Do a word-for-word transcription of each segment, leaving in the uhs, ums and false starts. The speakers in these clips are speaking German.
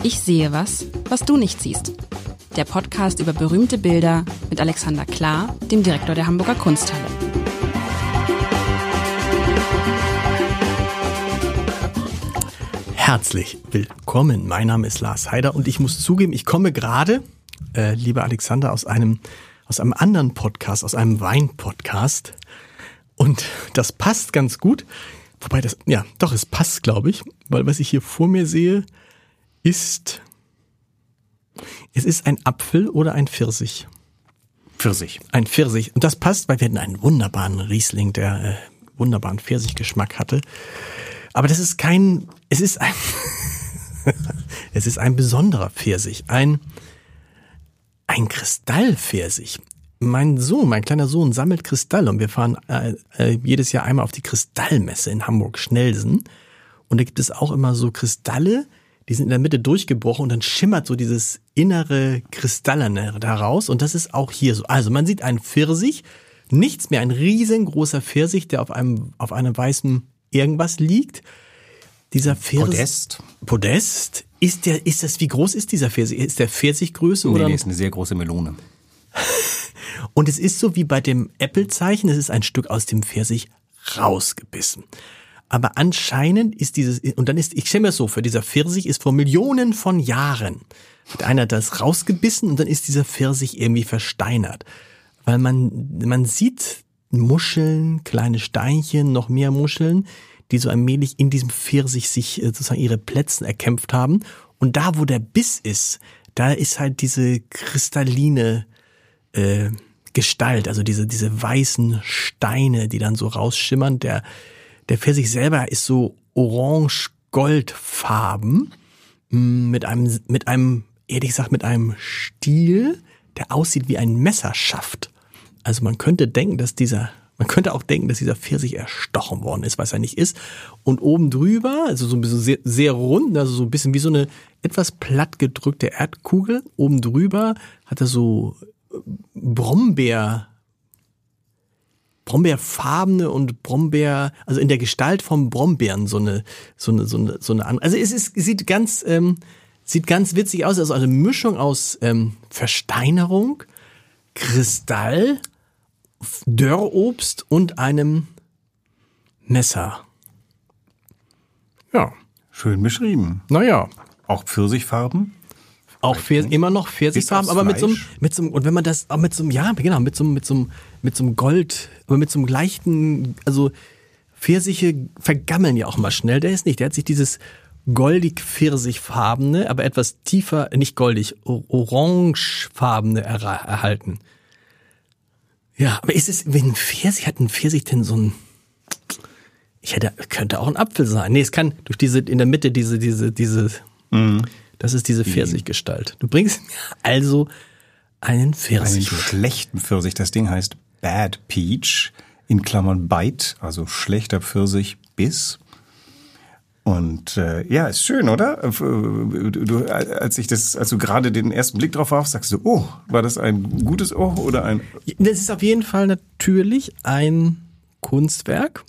Ich sehe was, was du nicht siehst. Der Podcast über berühmte Bilder mit Alexander Klar, dem Direktor der Hamburger Kunsthalle. Herzlich willkommen. Mein Name ist Lars Heider und ich muss zugeben, ich komme gerade, äh, lieber Alexander, aus einem, aus einem anderen Podcast, aus einem Wein-Podcast. Und das passt ganz gut. Wobei das, ja, doch, es passt, glaube ich. Weil was ich hier vor mir sehe, ist, es ist ein Apfel oder ein Pfirsich. Pfirsich. Ein Pfirsich. Und das passt, weil wir hatten einen wunderbaren Riesling, der äh, wunderbaren Pfirsichgeschmack hatte. Aber das ist kein, es ist ein, es ist ein besonderer Pfirsich, ein, ein Kristallpfirsich. Mein Sohn, mein kleiner Sohn sammelt Kristalle und wir fahren äh, äh, jedes Jahr einmal auf die Kristallmesse in Hamburg-Schnelsen. Und da gibt es auch immer so Kristalle, die sind in der Mitte durchgebrochen und dann schimmert so dieses innere Kristallene daraus und das ist auch hier so. Also man sieht einen Pfirsich, nichts mehr, ein riesengroßer Pfirsich, der auf einem, auf einem weißen irgendwas liegt. Dieser Pfirsich. Podest. Podest. Ist der, ist das, wie groß ist dieser Pfirsich? Ist der Pfirsichgröße Nee, oder? nee, ist eine sehr große Melone. Und es ist so wie bei dem Apple-Zeichen, es ist ein Stück aus dem Pfirsich rausgebissen. Aber anscheinend ist dieses, und dann ist, ich stelle mir das so vor, dieser Pfirsich ist vor Millionen von Jahren, hat einer das rausgebissen und dann ist dieser Pfirsich irgendwie versteinert. Weil man, man sieht Muscheln, kleine Steinchen, noch mehr Muscheln, die so allmählich in diesem Pfirsich sich sozusagen ihre Plätze erkämpft haben. Und da, wo der Biss ist, da ist halt diese kristalline äh, Gestalt, also diese diese weißen Steine, die dann so rausschimmern. Der der Pfirsich selber ist so orange-goldfarben mit einem mit einem ehrlich gesagt mit einem Stiel, der aussieht wie ein Messerschaft. Also man könnte denken, dass dieser, man könnte auch denken, dass dieser Pfirsich erstochen worden ist, was er nicht ist. Und oben drüber, also so ein bisschen sehr, sehr rund, also so ein bisschen wie so eine etwas platt gedrückte Erdkugel. Oben drüber hat er so Brombeer, Brombeerfarbene und Brombeer, also in der Gestalt vom Brombeeren so eine, so eine, so eine, so eine andere. Also es ist, es sieht ganz, ähm, sieht ganz witzig aus. Also eine Mischung aus ähm, Versteinerung, Kristall, Dörrobst und einem Messer. Ja. Schön beschrieben. Naja. Auch Pfirsichfarben. Auch Pfirsich, immer noch Pfirsichfarben, aber mit so einem, mit so einem, und wenn man das, auch mit so einem, ja, genau, mit so einem, mit so einem, mit so einem Gold, aber mit so einem leichten, also Pfirsiche vergammeln ja auch mal schnell, der ist nicht, der hat sich dieses goldig-pfirsichfarbene, aber etwas tiefer, nicht goldig, orangefarbene er, erhalten. Ja, aber ist es, wenn ein Pfirsich, hat ein Pfirsich denn so ein, ich hätte, könnte auch ein Apfel sein. Nee, es kann durch diese, in der Mitte diese, diese, diese, mm. das ist diese Pfirsichgestalt. Du bringst also einen Pfirsich. Einen schlechten Pfirsich. Das Ding heißt Bad Peach, in Klammern Bite, also schlechter Pfirsich, Biss. Und äh, ja, ist schön, oder? Du, du, als ich das, als du gerade den ersten Blick drauf warfst, sagst du, oh, war das ein gutes Oh oder ein? Das ist auf jeden Fall natürlich ein Kunstwerk.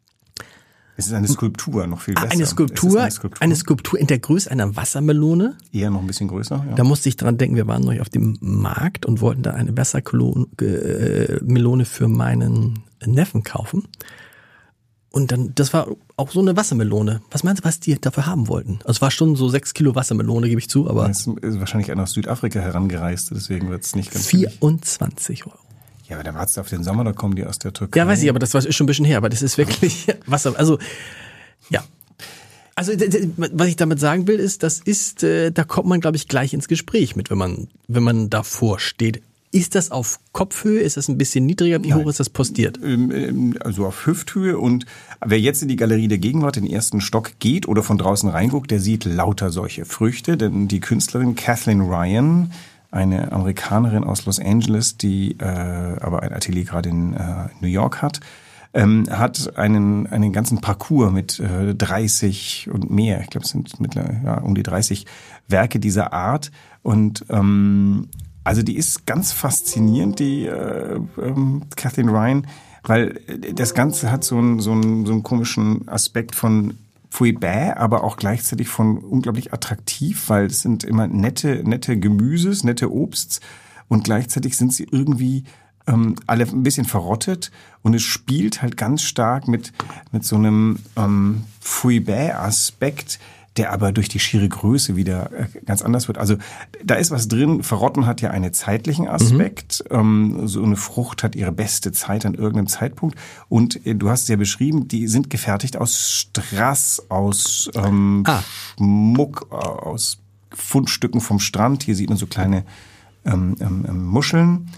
Es ist eine Skulptur, noch viel besser. Eine Skulptur, eine Skulptur, eine Skulptur in der Größe einer Wassermelone. Eher noch ein bisschen größer, ja. Da musste ich dran denken, wir waren neulich auf dem Markt und wollten da eine Wassermelone für meinen Neffen kaufen. Und dann, das war auch so eine Wassermelone. Was meinst du, was die dafür haben wollten? Also es war schon so sechs Kilo Wassermelone, gebe ich zu, aber. Das ist wahrscheinlich einer aus Südafrika herangereist, deswegen wird es nicht ganz vierundzwanzig Euro. Ja, aber da wartest du auf den Sommer, da kommen die aus der Türkei. Ja, weiß ich, aber das war ist schon ein bisschen her, aber das ist wirklich Wasser, also, ja. Also, was ich damit sagen will, ist, das ist, da kommt man, glaube ich, gleich ins Gespräch mit, wenn man, wenn man davor steht. Ist das auf Kopfhöhe? Ist das ein bisschen niedriger? Wie Nein. hoch ist das postiert? Also auf Hüfthöhe. Und wer jetzt in die Galerie der Gegenwart, den ersten Stock geht oder von draußen reinguckt, der sieht lauter solche Früchte. Denn die Künstlerin Kathleen Ryan, eine Amerikanerin aus Los Angeles, die äh, aber ein Atelier gerade in äh, New York hat, ähm, hat einen einen ganzen Parcours mit äh, dreißig und mehr. Ich glaube, es sind mittlerweile ja, um die dreißig Werke dieser Art. Und ähm, also die ist ganz faszinierend, die äh, ähm, Kathleen Ryan, weil das Ganze hat so einen, so einen, so einen komischen Aspekt von pfui bäh, aber auch gleichzeitig von unglaublich attraktiv, weil es sind immer nette, nette Gemüses, nette Obsts und gleichzeitig sind sie irgendwie ähm, alle ein bisschen verrottet und es spielt halt ganz stark mit, mit so einem ähm, pfui bäh Aspekt, der aber durch die schiere Größe wieder ganz anders wird. Also da ist was drin. Verrotten hat ja einen zeitlichen Aspekt. Mhm. So eine Frucht hat ihre beste Zeit an irgendeinem Zeitpunkt. Und du hast es ja beschrieben, die sind gefertigt aus Strass, aus ähm, ah. Schmuck, aus Fundstücken vom Strand. Hier sieht man so kleine ähm, ähm, Muscheln.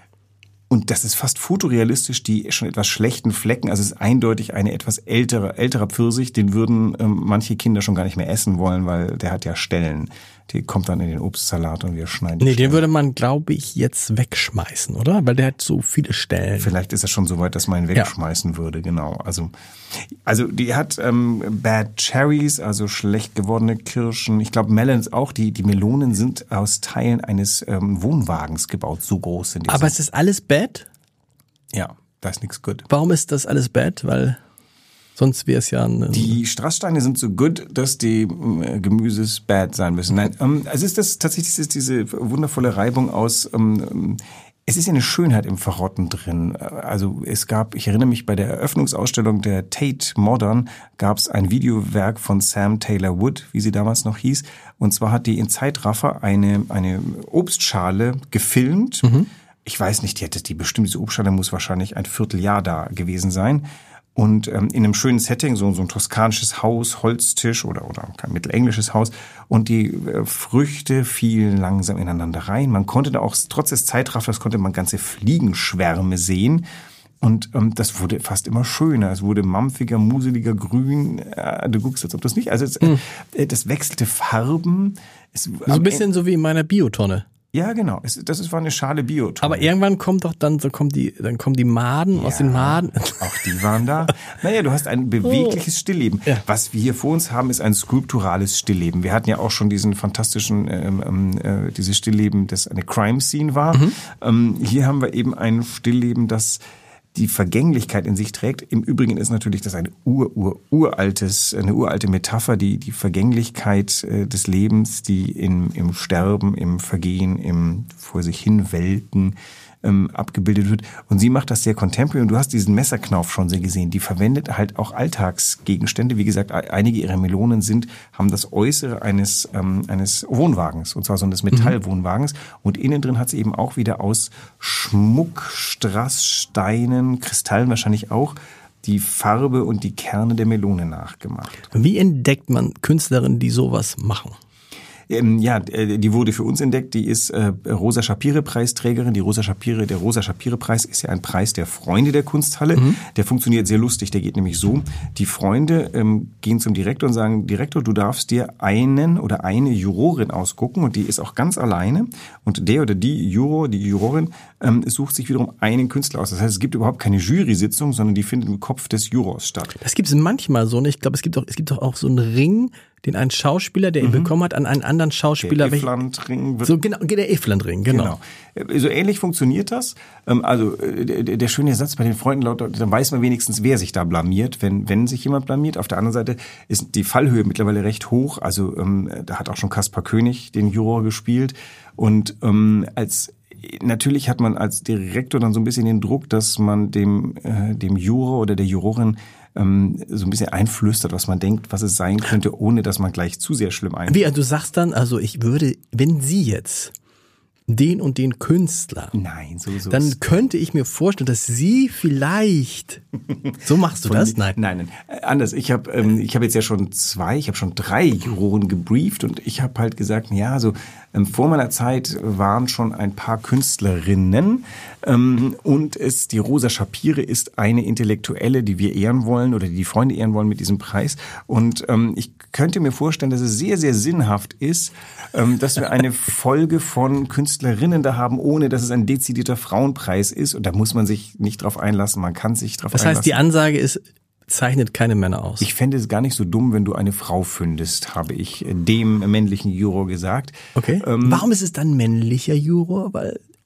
Und das ist fast fotorealistisch, die schon etwas schlechten Flecken. Also es ist eindeutig eine etwas ältere, älterer Pfirsich. Den würden ähm, manche Kinder schon gar nicht mehr essen wollen, weil der hat ja Stellen. Die kommt dann in den Obstsalat und wir schneiden die Nee, Stellen. den würde man, glaube ich, jetzt wegschmeißen, oder? Weil der hat so viele Stellen. Vielleicht ist er schon so weit, dass man ihn wegschmeißen ja. würde, genau. Also, also die hat ähm, Bad Cherries, also schlecht gewordene Kirschen. Ich glaube, Melons auch. Die, die Melonen sind aus Teilen eines ähm, Wohnwagens gebaut. So groß sind die. Aber es ist alles bad? Ja, da ist nichts gut. Warum ist das alles bad? Weil sonst wäre es ja ein... Die Strasssteine sind so gut, dass die äh, Gemüses bad sein müssen. Nein, ähm, also ist das tatsächlich ist diese wundervolle Reibung aus... Ähm, es ist ja eine Schönheit im Verrotten drin. Also es gab, ich erinnere mich, bei der Eröffnungsausstellung der Tate Modern gab es ein Videowerk von Sam Taylor Wood, wie sie damals noch hieß. Und zwar hat die in Zeitraffer eine, eine Obstschale gefilmt. Mhm. Ich weiß nicht, die hätte die bestimmt, diese Obstschale muss wahrscheinlich ein Vierteljahr da gewesen sein. Und ähm, in einem schönen Setting, so, so ein toskanisches Haus, Holztisch oder, oder kein mittelenglisches Haus. Und die äh, Früchte fielen langsam ineinander rein. Man konnte da auch, trotz des Zeitraffers, konnte man ganze Fliegenschwärme sehen. Und ähm, das wurde fast immer schöner. Es wurde mampfiger, museliger, grün. Äh, du guckst, als ob das nicht... Also es, mhm. äh, das wechselte Farben. Es, so ein bisschen Ende, so wie in meiner Biotonne. Ja, genau. Es, das ist, war eine Schale Biotonne. Aber irgendwann kommt doch dann, so kommt die, dann kommen die Maden ja, aus den Maden. Auch die waren da. Naja, du hast ein bewegliches Stillleben. Ja. Was wir hier vor uns haben, ist ein skulpturales Stillleben. Wir hatten ja auch schon diesen fantastischen, ähm, äh, dieses Stillleben, das eine Crime Scene war. Mhm. Ähm, hier haben wir eben ein Stillleben, das die Vergänglichkeit in sich trägt. Im Übrigen ist natürlich das ein ur, ur, uraltes, eine uralte Metapher, die die Vergänglichkeit äh, des Lebens, die in, im Sterben, im Vergehen, im vor sich hin Welken ähm, abgebildet wird. Und sie macht das sehr contemporary. Und du hast diesen Messerknauf schon sehr gesehen. Die verwendet halt auch Alltagsgegenstände. Wie gesagt, einige ihrer Melonen sind, haben das Äußere eines, ähm, eines Wohnwagens. Und zwar so eines Metallwohnwagens. Und innen drin hat sie eben auch wieder aus Schmuck, Strass, Steinen, Kristallen wahrscheinlich auch, die Farbe und die Kerne der Melone nachgemacht. Wie entdeckt man Künstlerinnen, die sowas machen? Ja, die wurde für uns entdeckt. Die ist äh, Rosa-Shapire-Preisträgerin. Die Rosa-Shapire, der Rosa-Shapire-Preis ist ja ein Preis der Freunde der Kunsthalle. Mhm. Der funktioniert sehr lustig. Der geht nämlich so: Die Freunde ähm, gehen zum Direktor und sagen: Direktor, du darfst dir einen oder eine Jurorin ausgucken, und die ist auch ganz alleine. Und der oder die Juror, die Jurorin ähm, sucht sich wiederum einen Künstler aus. Das heißt, es gibt überhaupt keine Jury-Sitzung, sondern die findet im Kopf des Jurors statt. Das gibt es manchmal so. Ne? Ich glaube, es gibt doch, es gibt doch auch so einen Ring, den ein Schauspieler, der ihn mhm. bekommen hat, an einen anderen Schauspieler. Der Iffland-Ring. So, genau, der Iffland-Ring, genau. genau. So ähnlich funktioniert das. Also der, der schöne Satz bei den Freunden lautet: Dann weiß man wenigstens, wer sich da blamiert, wenn wenn sich jemand blamiert. Auf der anderen Seite ist die Fallhöhe mittlerweile recht hoch. Also ähm, da hat auch schon Kaspar König den Juror gespielt. Und ähm, als natürlich hat man als Direktor dann so ein bisschen den Druck, dass man dem äh, dem Juror oder der Jurorin ähm, so ein bisschen einflüstert, was man denkt, was es sein könnte, ohne dass man gleich zu sehr schlimm einfällt. Wie, also du sagst dann, also ich würde, wenn Sie jetzt den und den Künstler, nein, so, so dann könnte ich mir vorstellen, dass Sie vielleicht, so machst du Von, das? Nein. Nein, nein. Anders. Ich habe ähm, ich habe jetzt ja schon zwei, ich habe schon drei Juroren gebrieft, und ich habe halt gesagt, ja, so ähm, vor meiner Zeit waren schon ein paar Künstlerinnen, ähm, und es die Rosa Shapire ist eine Intellektuelle, die wir ehren wollen oder die die Freunde ehren wollen mit diesem Preis. Und ähm, ich könnte mir vorstellen, dass es sehr, sehr sinnhaft ist, ähm, dass wir eine Folge von Künstlerinnen da haben, ohne dass es ein dezidierter Frauenpreis ist. Und da muss man sich nicht drauf einlassen, man kann sich drauf das einlassen. Das heißt, die Ansage ist, zeichnet keine Männer aus. Ich fände es gar nicht so dumm, wenn du eine Frau findest, habe ich dem männlichen Juror gesagt. Okay. Ähm, Warum ist es dann männlicher Juror? Weil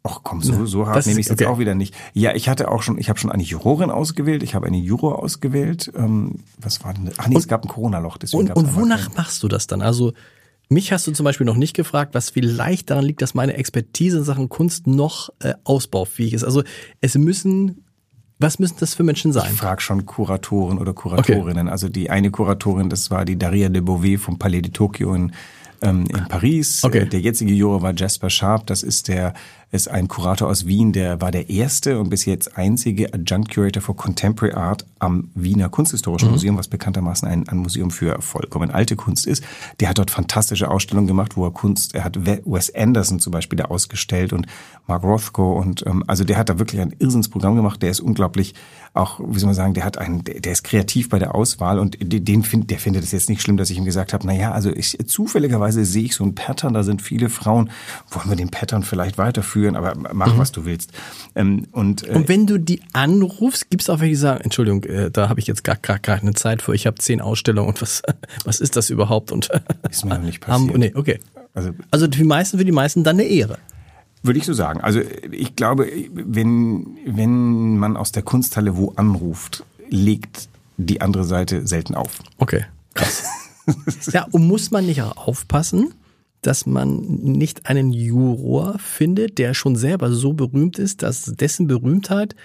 Ach komm, so, so hart nehme ich es okay. jetzt auch wieder nicht. Ja, ich hatte auch schon, ich habe schon eine Jurorin ausgewählt, ich habe eine Juror ausgewählt. Ähm, was war denn das? Ach nee, und, es gab ein Corona-Loch. Deswegen und und wonach keinen. machst du das dann? Also mich hast du zum Beispiel noch nicht gefragt, was vielleicht daran liegt, dass meine Expertise in Sachen Kunst noch äh, ausbaufähig ist. Also es müssen, was müssen das für Menschen sein? Ich frage schon Kuratoren oder Kuratorinnen. Okay. Also die eine Kuratorin, das war die Daria de Beauvais vom Palais de Tokyo in in Paris. Okay. Der jetzige Juror war Jasper Sharp. Das ist der, ist ein Kurator aus Wien. Der war der erste und bis jetzt einzige Adjunct Curator for Contemporary Art am Wiener Kunsthistorischen mhm. Museum, was bekanntermaßen ein, ein Museum für vollkommen alte Kunst ist. Der hat dort fantastische Ausstellungen gemacht, wo er Kunst, er hat Wes Anderson zum Beispiel da ausgestellt und Mark Rothko und, ähm, also der hat da wirklich ein Irrsinnsprogramm gemacht. Der ist unglaublich auch, wie soll man sagen, der hat einen, der ist kreativ bei der Auswahl und den findet, der findet es jetzt nicht schlimm, dass ich ihm gesagt habe, na ja, also ich, zufälligerweise sehe ich so ein Pattern, da sind viele Frauen, wollen wir den Pattern vielleicht weiterführen, aber mach, mhm. was du willst. Ähm, und, äh, und wenn du die anrufst, gibt's auch welche, die sagen, Entschuldigung, äh, da habe ich jetzt gar, gar keine Zeit für, ich habe zehn Ausstellungen und was, was ist das überhaupt? Und ist mir noch nicht passiert. Haben, nee, okay. Also, also die meisten, für die meisten dann eine Ehre. Würde ich so sagen. Also ich glaube, wenn, wenn man aus der Kunsthalle wo anruft, legt die andere Seite selten auf. Okay, krass. Ja, und muss man nicht auch aufpassen, dass man nicht einen Juror findet, der schon selber so berühmt ist, dass dessen Berühmtheit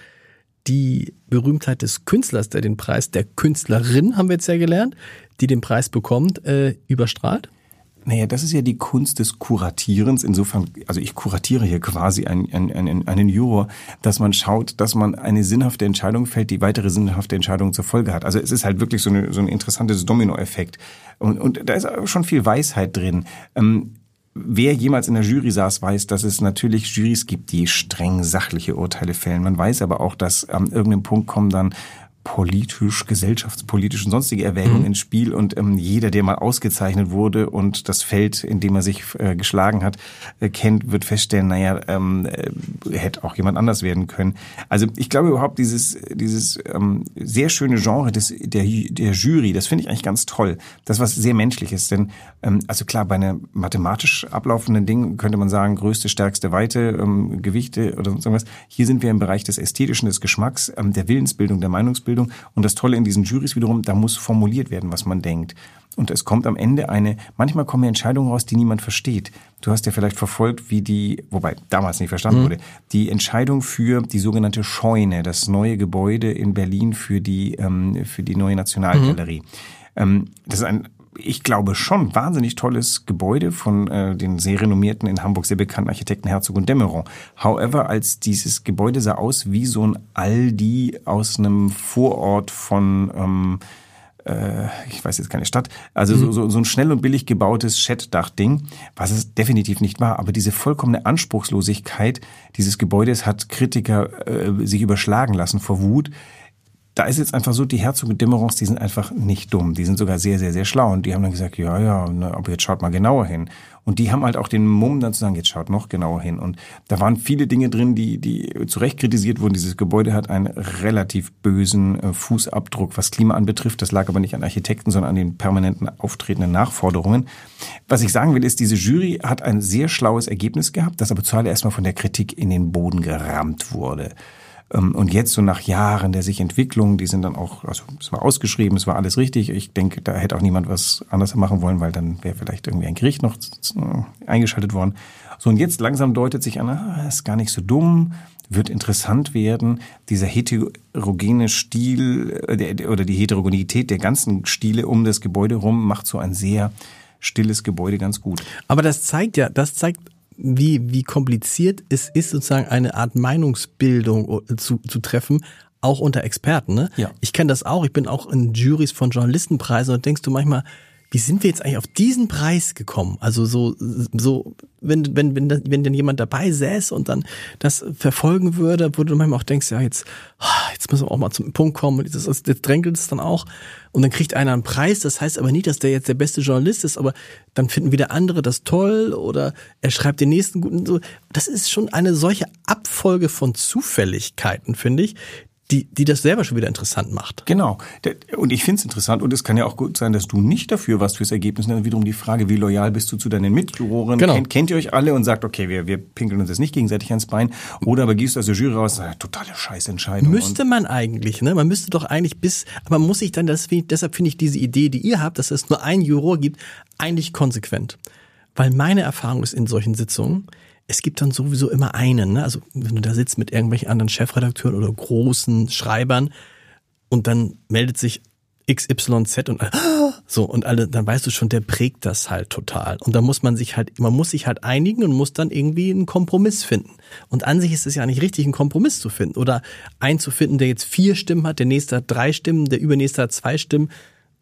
die Berühmtheit des Künstlers, der den Preis, der Künstlerin, haben wir jetzt ja gelernt, die den Preis bekommt, äh, überstrahlt? Naja, das ist ja die Kunst des Kuratierens. Insofern, also ich kuratiere hier quasi einen, einen, einen Juror, dass man schaut, dass man eine sinnhafte Entscheidung fällt, die weitere sinnhafte Entscheidungen zur Folge hat. Also es ist halt wirklich so, eine, so ein interessantes Dominoeffekt. Und, und da ist schon viel Weisheit drin. Ähm, wer jemals in der Jury saß, weiß, dass es natürlich Jurys gibt, die streng sachliche Urteile fällen. Man weiß aber auch, dass an irgendeinem Punkt kommen dann politisch, gesellschaftspolitisch und sonstige Erwägungen mhm. ins Spiel und ähm, jeder, der mal ausgezeichnet wurde und das Feld, in dem er sich äh, geschlagen hat, äh, kennt, wird feststellen, naja, ähm, äh, hätte auch jemand anders werden können. Also ich glaube überhaupt dieses dieses ähm, sehr schöne Genre des der der Jury, das finde ich eigentlich ganz toll. Das was sehr menschlich ist, denn ähm, also klar, bei einem mathematisch ablaufenden Ding könnte man sagen, größte, stärkste Weite, ähm, Gewichte oder sonst irgendwas. Hier sind wir im Bereich des Ästhetischen, des Geschmacks, ähm, der Willensbildung, der Meinungsbildung. Und das Tolle in diesen Jurys wiederum, da muss formuliert werden, was man denkt. Und es kommt am Ende eine, manchmal kommen Entscheidungen raus, die niemand versteht. Du hast ja vielleicht verfolgt, wie die, wobei damals nicht verstanden mhm. wurde, die Entscheidung für die sogenannte Scheune, das neue Gebäude in Berlin für die, ähm, für die neue Nationalgalerie. Mhm. Ähm, das ist ein, ich glaube schon, wahnsinnig tolles Gebäude von äh, den sehr renommierten, in Hamburg sehr bekannten Architekten Herzog und de Meuron. However, als dieses Gebäude sah aus wie so ein Aldi aus einem Vorort von, ähm, äh, ich weiß jetzt keine Stadt, also mhm. so, so, so ein schnell und billig gebautes Schettdach-Ding, was es definitiv nicht war. Aber diese vollkommene Anspruchslosigkeit dieses Gebäudes hat Kritiker äh, sich überschlagen lassen vor Wut. Da ist jetzt einfach so, die Herzog und de Meurons, die sind einfach nicht dumm. Die sind sogar sehr, sehr, sehr schlau. Und die haben dann gesagt, ja, ja, ne, aber jetzt schaut mal genauer hin. Und die haben halt auch den Mumm dann zu sagen, jetzt schaut noch genauer hin. Und da waren viele Dinge drin, die, die zu Recht kritisiert wurden. Dieses Gebäude hat einen relativ bösen äh, Fußabdruck, was Klima anbetrifft. Das lag aber nicht an Architekten, sondern an den permanenten auftretenden Nachforderungen. Was ich sagen will, ist, diese Jury hat ein sehr schlaues Ergebnis gehabt, das aber zuallererst mal von der Kritik in den Boden gerammt wurde. Und jetzt so nach Jahren der sich Entwicklung, die sind dann auch, also es war ausgeschrieben, es war alles richtig. Ich denke, da hätte auch niemand was anderes machen wollen, weil dann wäre vielleicht irgendwie ein Gericht noch eingeschaltet worden. So, und jetzt langsam deutet sich an, ah, ist gar nicht so dumm, wird interessant werden. Dieser heterogene Stil oder die Heterogenität der ganzen Stile um das Gebäude rum macht so ein sehr stilles Gebäude ganz gut. Aber das zeigt ja, das zeigt wie wie kompliziert es ist, sozusagen eine Art Meinungsbildung zu zu treffen, auch unter Experten. Ne? Ja. Ich kenne das auch, ich bin auch in Jurys von Journalistenpreisen und denkst du manchmal, wie sind wir jetzt eigentlich auf diesen Preis gekommen? Also so, so wenn wenn wenn wenn denn jemand dabei säß und dann das verfolgen würde, wo du manchmal auch denkst, ja jetzt jetzt müssen wir auch mal zum Punkt kommen. Das, das drängelt es dann auch und dann kriegt einer einen Preis. Das heißt aber nicht, dass der jetzt der beste Journalist ist, aber dann finden wieder andere das toll oder er schreibt den nächsten guten. So, das ist schon eine solche Abfolge von Zufälligkeiten, finde ich, die, die das selber schon wieder interessant macht. Genau. Und ich finde es interessant und es kann ja auch gut sein, dass du nicht dafür warst fürs Ergebnis. Und dann wiederum die Frage, wie loyal bist du zu deinen Mitjuroren? Genau. Kennt, kennt ihr euch alle und sagt, okay, wir, wir pinkeln uns jetzt nicht gegenseitig ans Bein? Oder aber gehst du aus der Jury raus und sagst, totale Scheißentscheidung. Müsste man eigentlich, ne? Man müsste doch eigentlich bis, aber man muss sich dann, das, deshalb finde ich diese Idee, die ihr habt, dass es nur einen Juror gibt, eigentlich konsequent. Weil meine Erfahrung ist in solchen Sitzungen, es gibt dann sowieso immer einen, ne? Also wenn du da sitzt mit irgendwelchen anderen Chefredakteuren oder großen Schreibern und dann meldet sich X Y Z und so und alle, dann weißt du schon, der prägt das halt total. Und da muss man sich halt, man muss sich halt einigen und muss dann irgendwie einen Kompromiss finden. Und an sich ist es ja nicht richtig, einen Kompromiss zu finden oder einen zu finden, der jetzt vier Stimmen hat, der nächste hat drei Stimmen, der übernächste hat zwei Stimmen.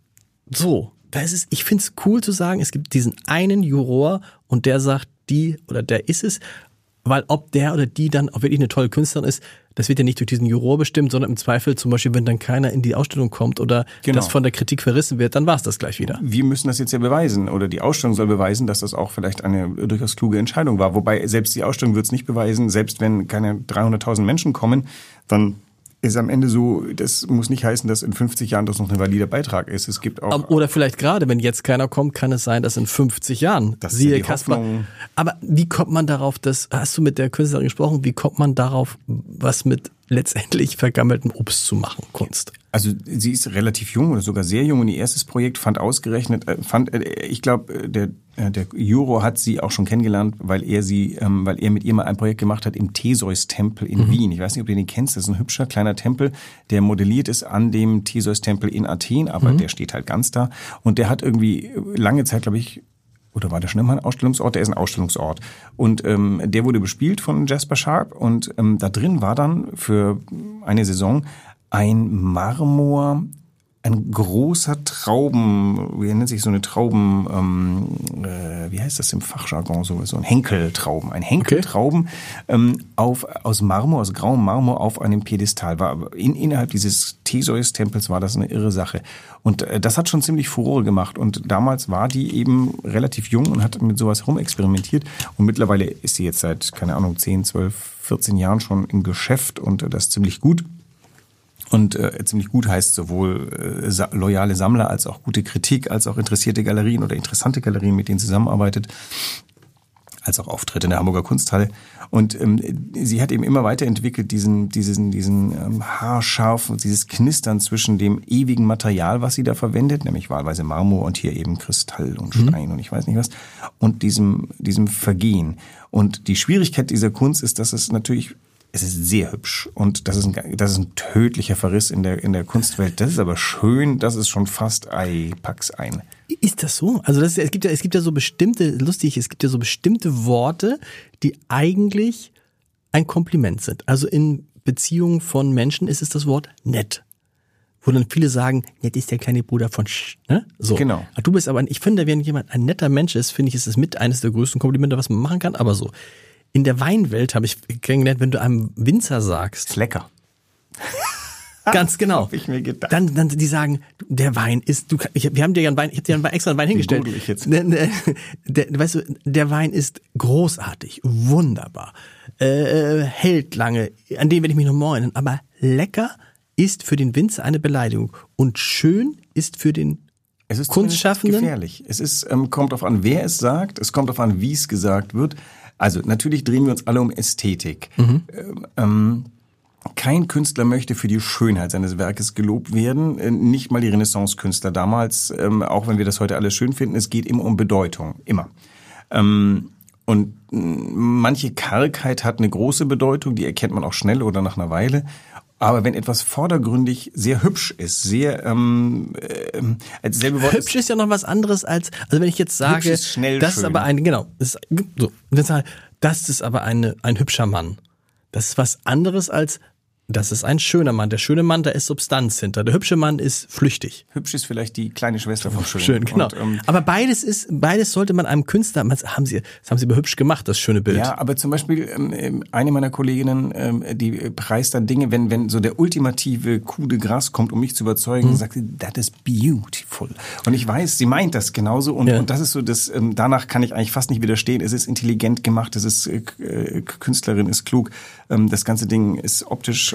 So, das ist, ich finde es cool zu sagen, es gibt diesen einen Juror und der sagt, die oder der ist es, weil ob der oder die dann auch wirklich eine tolle Künstlerin ist, das wird ja nicht durch diesen Juror bestimmt, sondern im Zweifel zum Beispiel, wenn dann keiner in die Ausstellung kommt oder genau. das von der Kritik verrissen wird, dann war es das gleich wieder. Wir müssen das jetzt ja beweisen oder die Ausstellung soll beweisen, dass das auch vielleicht eine durchaus kluge Entscheidung war. Wobei selbst die Ausstellung wird es nicht beweisen, selbst wenn keine dreihunderttausend Menschen kommen, dann ist am Ende so, das muss nicht heißen, dass in fünfzig Jahren das noch ein valider Beitrag ist. Es gibt auch oder vielleicht gerade, wenn jetzt keiner kommt, kann es sein, dass in fünfzig Jahren, das ist siehe ja die Kaspar. Hoffnung. Aber wie kommt man darauf, dass, hast du mit der Künstlerin gesprochen, wie kommt man darauf, was mit letztendlich vergammeltem Obst zu machen, Kunst? Also sie ist relativ jung oder sogar sehr jung und ihr erstes Projekt fand ausgerechnet, fand, ich glaube, der der Juror hat sie auch schon kennengelernt, weil er sie, weil er mit ihr mal ein Projekt gemacht hat im Theseus-Tempel in mhm. Wien. Ich weiß nicht, ob du den kennst, das ist ein hübscher kleiner Tempel, der modelliert ist an dem Theseus-Tempel in Athen, aber mhm. der steht halt ganz da und der hat irgendwie lange Zeit, glaube ich, oder war der schon immer ein Ausstellungsort? Der ist ein Ausstellungsort. Und ähm, der wurde bespielt von Jasper Sharp und ähm, da drin war dann für eine Saison ein Marmor, ein großer Trauben, wie nennt sich so eine Trauben, ähm, äh, wie heißt das im Fachjargon, so, so ein Henkeltrauben, ein Henkeltrauben okay. ähm, auf, aus Marmor, aus grauem Marmor auf einem Piedestal. War in, innerhalb dieses Theseus-Tempels war das eine irre Sache. Und äh, das hat schon ziemlich Furore gemacht. Und damals war die eben relativ jung und hat mit sowas rumexperimentiert. Und mittlerweile ist sie jetzt seit, keine Ahnung, zehn, zwölf, vierzehn Jahren schon im Geschäft und äh, das ziemlich gut. Und äh, ziemlich gut heißt sowohl äh, sa- loyale Sammler als auch gute Kritik, als auch interessierte Galerien oder interessante Galerien, mit denen sie zusammenarbeitet, als auch Auftritte in der Hamburger Kunsthalle. Und ähm, sie hat eben immer weiterentwickelt diesen, diesen, diesen ähm, haarscharf, dieses Knistern zwischen dem ewigen Material, was sie da verwendet, nämlich wahlweise Marmor und hier eben Kristall und Stein mhm. und ich weiß nicht was, und diesem, diesem Vergehen. Und die Schwierigkeit dieser Kunst ist, dass es natürlich es ist sehr hübsch und das ist ein, das ist ein tödlicher Verriss in der, in der Kunstwelt. Das ist aber schön, das ist schon fast, ei, pack's ein. Ist das so? Also das, es gibt ja, es gibt ja so bestimmte, lustig, es gibt ja so bestimmte Worte, die eigentlich ein Kompliment sind. Also in Beziehungen von Menschen ist es das Wort nett. Wo dann viele sagen, nett ist der kleine Bruder von Sch, ne? So. Genau. Du bist aber, ich finde, wenn jemand ein netter Mensch ist, finde ich, ist es mit eines der größten Komplimente, was man machen kann, aber so. In der Weinwelt habe ich kennengelernt, wenn du einem Winzer sagst. Ist lecker. Ganz genau. Hab ich mir gedacht. Dann, dann die sagen, der Wein ist, du, ich, wir haben dir ja einen Wein, ich habe dir einen Wein, extra einen Wein hingestellt. Den google ich jetzt. Der, der, weißt du, der Wein ist großartig, wunderbar, äh, hält lange, an den werde ich mich noch morgen, aber lecker ist für den Winzer eine Beleidigung und schön ist für den Es ist Kunstschaffenden gefährlich. Es ist, ähm, kommt darauf an, wer es sagt, es kommt darauf an, wie es gesagt wird. Also natürlich drehen wir uns alle um Ästhetik. Mhm. Ähm, kein Künstler möchte für die Schönheit seines Werkes gelobt werden, nicht mal die Renaissance-Künstler damals, ähm, auch wenn wir das heute alles schön finden, es geht immer um Bedeutung, immer. Ähm, und manche Kargheit hat eine große Bedeutung, die erkennt man auch schnell oder nach einer Weile. Aber wenn etwas vordergründig sehr hübsch ist, sehr ähm, äh, als selbe Wort hübsch ist ja noch was anderes als, also wenn ich jetzt sage, ist schnell das schön. ist aber ein, genau, das ist, so, das ist aber eine, ein hübscher Mann. Das ist was anderes als, das ist ein schöner Mann. Der schöne Mann, da ist Substanz hinter. Der hübsche Mann ist flüchtig. Hübsch ist vielleicht die kleine Schwester von schön. Schön, genau. Und, ähm, aber beides ist, beides sollte man einem Künstler, das haben sie, das haben sie aber hübsch gemacht, das schöne Bild. Ja, aber zum Beispiel ähm, eine meiner Kolleginnen, ähm, die preist dann Dinge, wenn wenn so der ultimative Coup de grâce kommt, um mich zu überzeugen, mhm. sagt sie, that is beautiful. Und ich weiß, sie meint das genauso und, ja. und das ist so, das ähm, danach kann ich eigentlich fast nicht widerstehen. Es ist intelligent gemacht, es ist äh, Künstlerin ist klug, ähm, das ganze Ding ist optisch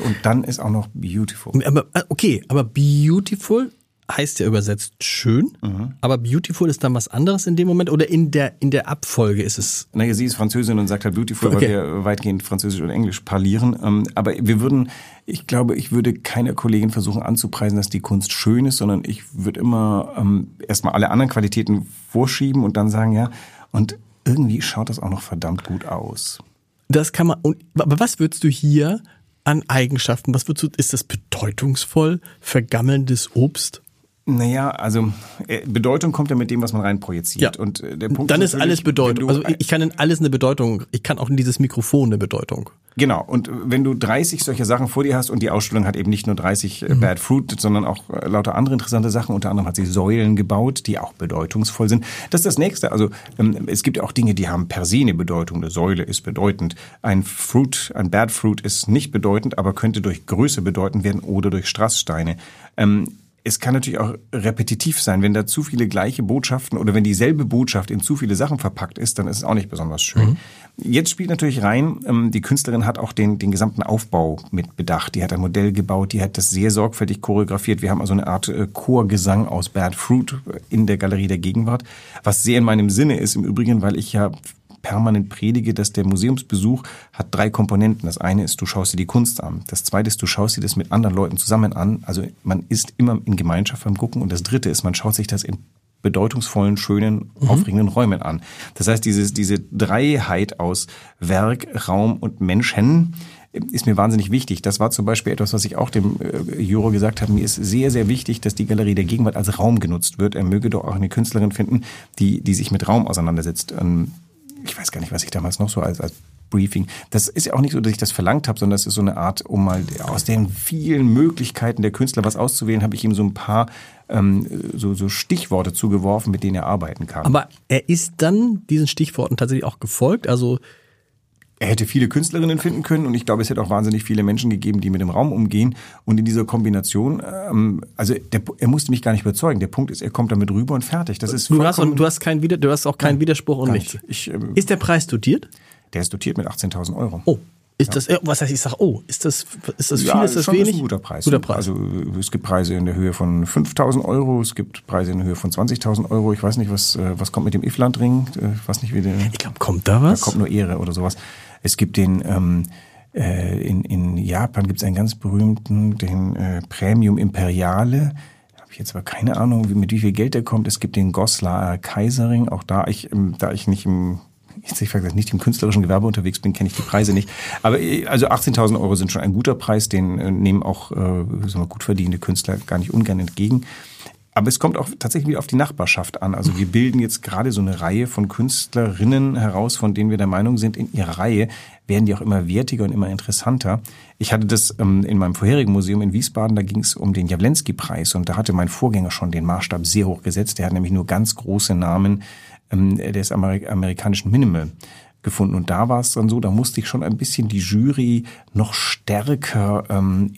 und dann ist auch noch beautiful. Aber, okay, aber beautiful heißt ja übersetzt schön, mhm. aber beautiful ist dann was anderes in dem Moment oder in der in der Abfolge ist es? Naja, sie ist Französin und sagt halt beautiful, okay. weil wir weitgehend Französisch und Englisch parlieren. Aber wir würden, ich glaube, ich würde keiner Kollegin versuchen anzupreisen, dass die Kunst schön ist, sondern ich würde immer ähm, erstmal alle anderen Qualitäten vorschieben und dann sagen, ja, und irgendwie schaut das auch noch verdammt gut aus. Das kann man, und, aber was würdest du hier an Eigenschaften, was würdest du, ist das bedeutungsvoll, vergammelndes Obst? Naja, also Bedeutung kommt ja mit dem, was man reinprojiziert. Ja. Und der Punkt dann ist, ist alles Bedeutung. Also ich kann in alles eine Bedeutung, ich kann auch in dieses Mikrofon eine Bedeutung. Genau, und wenn du dreißig solcher Sachen vor dir hast und die Ausstellung hat eben nicht nur dreißig mhm. Bad Fruit, sondern auch lauter andere interessante Sachen, unter anderem hat sie Säulen gebaut, die auch bedeutungsvoll sind. Das ist das Nächste, also es gibt ja auch Dinge, die haben per se eine Bedeutung. Eine Säule ist bedeutend. Ein Fruit, ein Bad Fruit ist nicht bedeutend, aber könnte durch Größe bedeutend werden oder durch Strasssteine. Ähm, Es kann natürlich auch repetitiv sein, wenn da zu viele gleiche Botschaften oder wenn dieselbe Botschaft in zu viele Sachen verpackt ist, dann ist es auch nicht besonders schön. Mhm. Jetzt spielt natürlich rein, die Künstlerin hat auch den, den gesamten Aufbau mit bedacht. Die hat ein Modell gebaut, die hat das sehr sorgfältig choreografiert. Wir haben also eine Art Chorgesang aus Bad Fruit in der Galerie der Gegenwart, was sehr in meinem Sinne ist im Übrigen, weil ich ja permanent predige, dass der Museumsbesuch hat drei Komponenten. Das eine ist, du schaust dir die Kunst an. Das zweite ist, du schaust dir das mit anderen Leuten zusammen an. Also man ist immer in Gemeinschaft beim Gucken. Und das dritte ist, man schaut sich das in bedeutungsvollen, schönen, mhm. aufregenden Räumen an. Das heißt, dieses, diese Dreiheit aus Werk, Raum und Menschen ist mir wahnsinnig wichtig. Das war zum Beispiel etwas, was ich auch dem äh, Juror gesagt habe. Mir ist sehr, sehr wichtig, dass die Galerie der Gegenwart als Raum genutzt wird. Er möge doch auch eine Künstlerin finden, die, die sich mit Raum auseinandersetzt. Ähm, Ich weiß gar nicht, was ich damals noch so als, als Briefing. Das ist ja auch nicht so, dass ich das verlangt habe, sondern das ist so eine Art, um mal aus den vielen Möglichkeiten der Künstler was auszuwählen, habe ich ihm so ein paar ähm, so, so Stichworte zugeworfen, mit denen er arbeiten kann. Aber er ist dann diesen Stichworten tatsächlich auch gefolgt, also er hätte viele Künstlerinnen finden können und ich glaube, es hätte auch wahnsinnig viele Menschen gegeben, die mit dem Raum umgehen. Und in dieser Kombination, ähm, also der, er musste mich gar nicht überzeugen. Der Punkt ist, er kommt damit rüber und fertig. Das ist du hast und du hast keinen Wider, du hast auch keinen Nein, Widerspruch und nichts. Ich, ähm, ist der Preis dotiert? Der ist dotiert mit achtzehntausend Euro. Oh. Ist das, was heißt, ich sag, oh, ist das, ist das viel, ja, ist das schon wenig? Ist ein guter Preis. Guter Preis. Also, es gibt Preise in der Höhe von fünftausend Euro, es gibt Preise in der Höhe von zwanzigtausend Euro. Ich weiß nicht, was, was kommt mit dem Ifland-Ring? Ich weiß nicht, wie der. Ich glaube, kommt da was? Da kommt nur Ehre oder sowas. Es gibt den, ähm, äh, in, in Japan gibt es einen ganz berühmten, den äh, Premium Imperiale. Da habe ich jetzt aber keine Ahnung, wie, mit wie viel Geld der kommt. Es gibt den Goslar Kaiserring. Auch da ich, ähm, da ich nicht im Jetzt ich gesagt, nicht im künstlerischen Gewerbe unterwegs bin, kenne ich die Preise nicht. Aber also achtzehntausend Euro sind schon ein guter Preis, den äh, nehmen auch äh, sagen wir, gut verdienende Künstler gar nicht ungern entgegen. Aber es kommt auch tatsächlich wieder auf die Nachbarschaft an. Also wir bilden jetzt gerade so eine Reihe von Künstlerinnen heraus, von denen wir der Meinung sind, in ihrer Reihe werden die auch immer wertiger und immer interessanter. Ich hatte das ähm, in meinem vorherigen Museum in Wiesbaden, da ging es um den Jawlensky-Preis und da hatte mein Vorgänger schon den Maßstab sehr hoch gesetzt. Der hat nämlich nur ganz große Namen ähm, des Amer- amerikanischen Minimal gefunden. Und da war es dann so, da musste ich schon ein bisschen die Jury noch stärker ähm,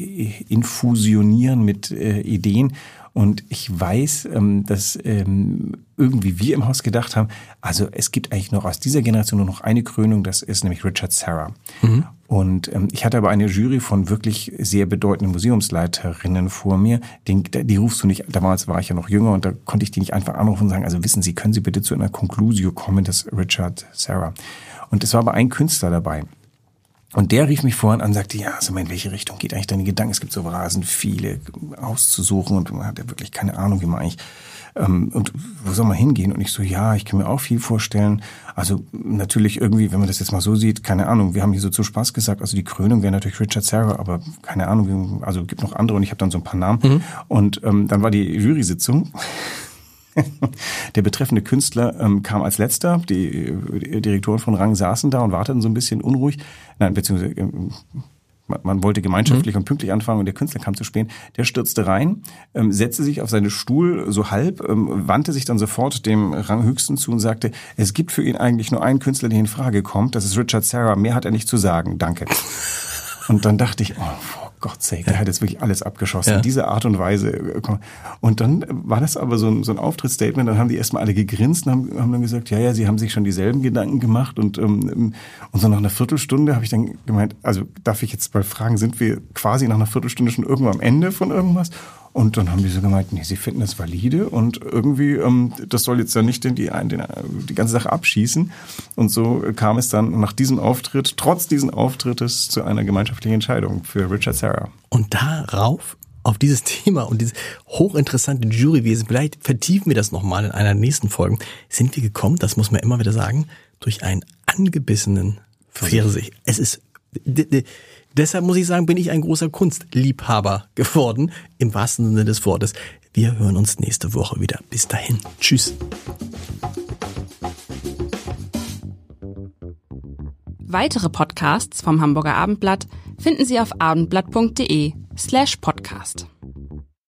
infusionieren mit äh, Ideen. Und ich weiß, ähm, dass ähm, irgendwie wir im Haus gedacht haben, also es gibt eigentlich noch aus dieser Generation nur noch eine Krönung, das ist nämlich Richard Serra. Mhm. Und ähm, ich hatte aber eine Jury von wirklich sehr bedeutenden Museumsleiterinnen vor mir. Den, die rufst du nicht, damals war ich ja noch jünger und da konnte ich die nicht einfach anrufen und sagen, also wissen Sie, können Sie bitte zu einer Conclusio kommen, das Richard Serra. Und es war aber ein Künstler dabei. Und der rief mich vorhin an und sagte, ja, also in welche Richtung geht eigentlich deine Gedanken? Es gibt so rasend viele auszusuchen und man hat ja wirklich keine Ahnung, wie man eigentlich, ähm, und wo soll man hingehen? Und ich so, ja, ich kann mir auch viel vorstellen. Also natürlich irgendwie, wenn man das jetzt mal so sieht, keine Ahnung, wir haben hier so zum Spaß gesagt, also die Krönung wäre natürlich Richard Serra, aber keine Ahnung, also gibt noch andere und ich habe dann so ein paar Namen. Mhm. Und ähm, dann war die Jury-Sitzung. Der betreffende Künstler ähm, kam als letzter, die, die Direktoren von Rang saßen da und warteten so ein bisschen unruhig. Nein, beziehungsweise ähm, man, man wollte gemeinschaftlich mhm. und pünktlich anfangen und der Künstler kam zu spät. Der stürzte rein, ähm, setzte sich auf seinen Stuhl so halb, ähm, wandte sich dann sofort dem Ranghöchsten zu und sagte, es gibt für ihn eigentlich nur einen Künstler, der in Frage kommt, das ist Richard Serra, mehr hat er nicht zu sagen, danke. Und dann dachte ich, oh, God's sake, der hat jetzt wirklich alles abgeschossen. Ja. Diese Art und Weise. Und dann war das aber so ein, so ein Auftrittsstatement, dann haben die erstmal alle gegrinst und haben, haben dann gesagt, ja, ja, sie haben sich schon dieselben Gedanken gemacht und, ähm, und so nach einer Viertelstunde habe ich dann gemeint, also darf ich jetzt mal fragen, sind wir quasi nach einer Viertelstunde schon irgendwo am Ende von irgendwas? Und dann haben die so gemeint, nee, sie finden das valide und irgendwie, ähm, das soll jetzt ja nicht den, die, den, die ganze Sache abschießen. Und so kam es dann nach diesem Auftritt, trotz diesen Auftrittes, zu einer gemeinschaftlichen Entscheidung für Richard Serra. Und darauf, auf dieses Thema und dieses hochinteressante Jurywesen, vielleicht vertiefen wir das nochmal in einer nächsten Folge, sind wir gekommen, das muss man immer wieder sagen, durch einen angebissenen Pfirsich. Es ist... D- d- Deshalb muss ich sagen, bin ich ein großer Kunstliebhaber geworden, im wahrsten Sinne des Wortes. Wir hören uns nächste Woche wieder. Bis dahin. Tschüss. Weitere Podcasts vom Hamburger Abendblatt finden Sie auf abendblatt punkt de slash podcast.